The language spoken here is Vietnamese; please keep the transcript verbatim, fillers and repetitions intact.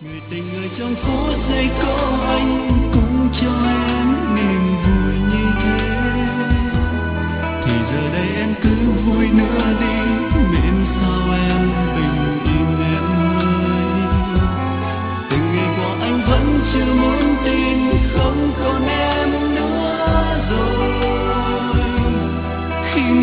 người tình người trong phút giây có anh cũng cho em niềm vui như thế, thì giờ đây em cứ vui nữa đi, miễn sao em bình yên em ơi. Từng ngày qua anh vẫn chưa muốn tin không còn em nữa rồi, khi